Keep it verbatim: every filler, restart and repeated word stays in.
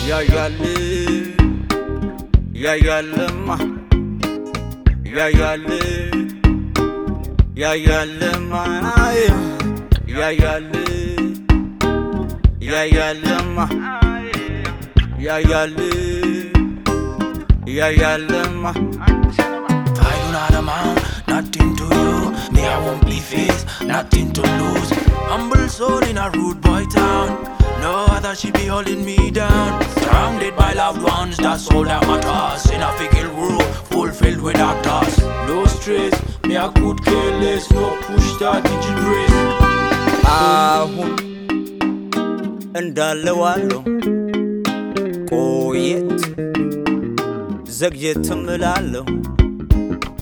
Ya yalli, ya yallima, ya yalli, ya yallima, ya yalli, ya yallima, ya yalli, ya yallima. I do not amount, nothing to you. Me, I won't be faced, nothing to lose. Humble soul in a rude boy town. No other she be holding me down. Surrounded by loved ones, that's all that matters. In a fickle world, fulfilled with actors. No stress, me I could care less. No push that digital brace. አሁን እንዳለዋለሁ ቆየት ዘግየት እምላለሁ